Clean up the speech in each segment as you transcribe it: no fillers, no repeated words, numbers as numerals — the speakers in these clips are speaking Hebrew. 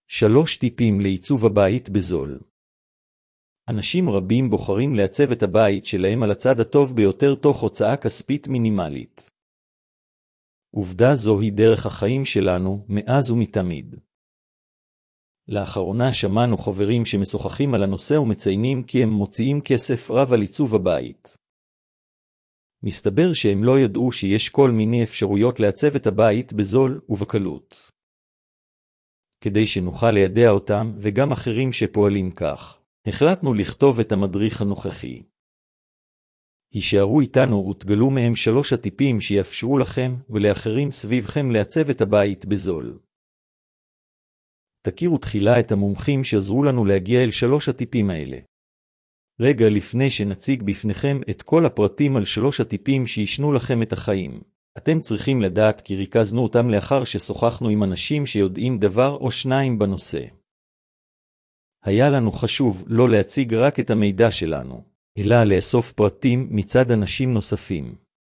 3 טיפים לעיצוב הבית בזול. אנשים רבים בוחרים לעצב את הבית שלהם על הצד הטוב ביותר תוך הוצאה כספית מינימלית. עובדה זו היא דרך החיים שלנו מאז ומתמיד. לאחרונה שמענו חברים שמשוחחים על הנושא ומציינים כי הם מוציאים כסף רב על עיצוב הבית. מסתבר שהם לא ידעו שיש כל מיני אפשרויות לעצב את הבית בזול ובקלות. כדי שנוכל לידע אותם וגם אחרים שפועלים כך, החלטנו לכתוב את המדריך הנוכחי. הישארו איתנו ותגלו מהם 3 הטיפים שיאפשרו לכם ולאחרים סביבכם לעצב את הבית בזול. תכירו תחילה את המומחים שעזרו לנו להגיע אל 3 הטיפים האלה. רגע לפני שנציג בפניכם את כל הפרטים על 3 הטיפים שישנו לכם את החיים, אתם צריכים לדעת כי ריכזנו אותם לאחר ששוחחנו עם אנשים שיודעים דבר או שניים בנושא. היה לנו חשוב לא להציג רק את המידע שלנו, אלא לאסוף פרטים מצד אנשים נוספים.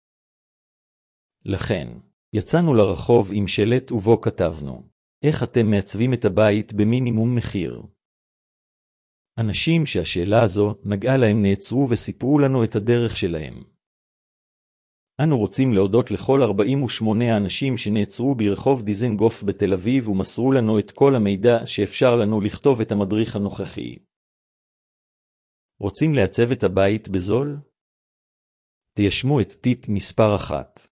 לכן, יצאנו לרחוב עם שלט ובו כתבנו, איך אתם מעצבים את הבית במינימום מחיר? אנשים שהשאלה הזו נגעה להם נעצרו וסיפרו לנו את הדרך שלהם. אנו רוצים להודות לכל 48 האנשים שנעצרו ברחוב דיזנגוף בתל אביב ומסרו לנו את כל המידע שאפשר לנו לכתוב את המדריך הנוכחי. רוצים לעצב את הבית בזול? תיישמו את טיפ מספר 1.